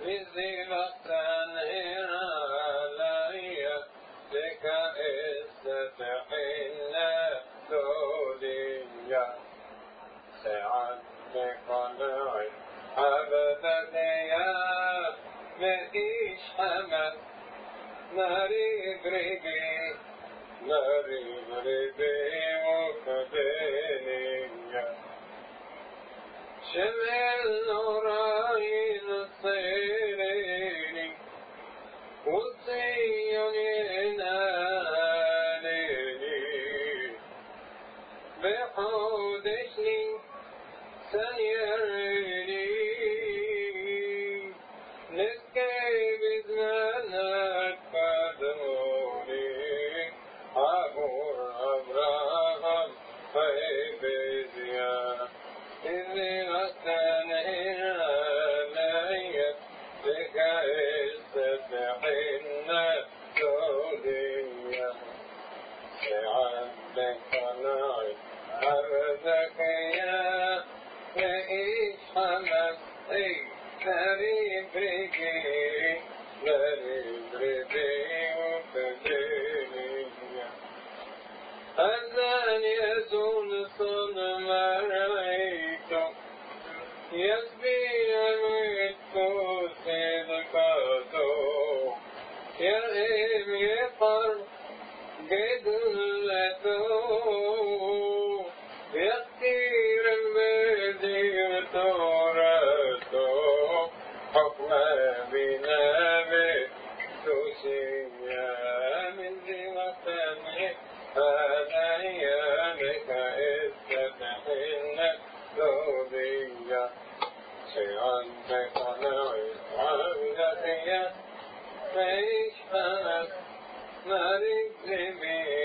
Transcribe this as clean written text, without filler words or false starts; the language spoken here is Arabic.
بزيغتان هرالية لك استفحنا دولية سعد قناعي عبدك يا مئيش حمد مريب ربي وكبينية شمل نورين الصيرين وصيون ناليني بحودشني سيرني نسكي بزمانك قدموني عبور أبراهام فيبزيا إذي غسانينا ليا بك استفحنا دوليا عندك قناعي عبدك يا مئيش حمد غريب ربي وكبيرية أذان يزول صنم رأيته يسبي ويتكوس ذكاته يرهم يقر قدلته يختير بدير تورته حكم بنبي تسيا من ذي وطنه هذا لك استفحن دولية سيعندك نوي عبدك يا فيش فنك مريك